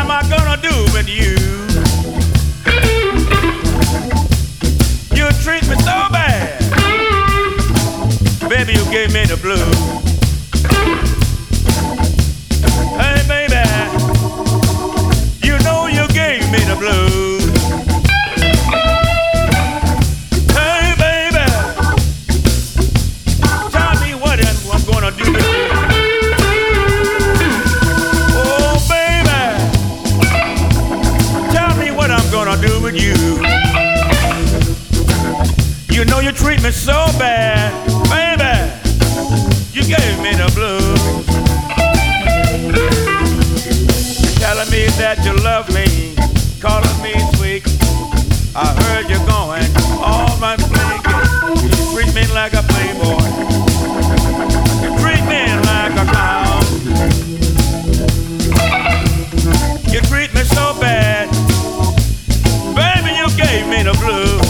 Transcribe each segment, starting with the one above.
am I gonna do with you? You treat me so bad. Baby, you gave me the blues. Hey, baby, you know you gave me the blues. Hey, baby, tell me what I'm gonna do with you. Oh, baby, tell me what I'm gonna do with you. You know you treat me so bad, baby. You gave me the blues. Telling me that you love me, calling me sweet. I heard you're going all my flinky. You treat me like a playboy. You treat me like a clown. You treat me so bad, baby. You gave me the blues.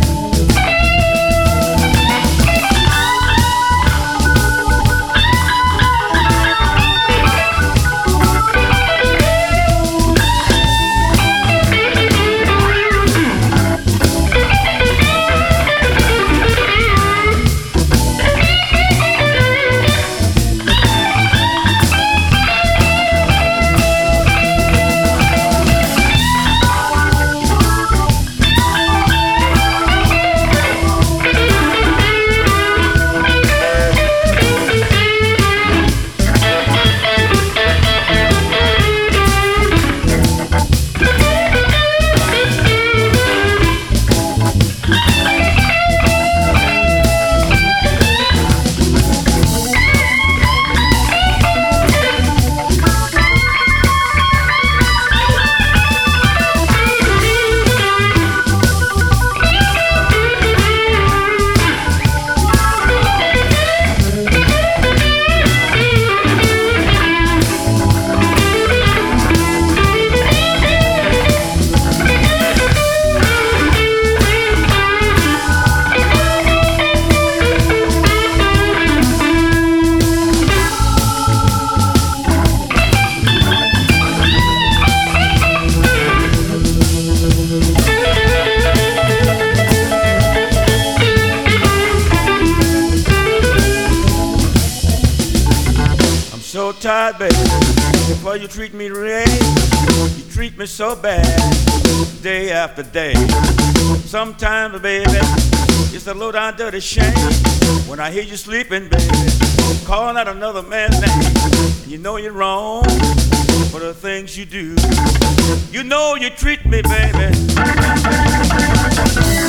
So tired, baby, before you treat me right. You treat me so bad, day after day. Sometimes, baby, it's a low down dirty shame when I hear you sleeping, baby, calling out another man's name. You know you're wrong for the things you do. You know you treat me, baby.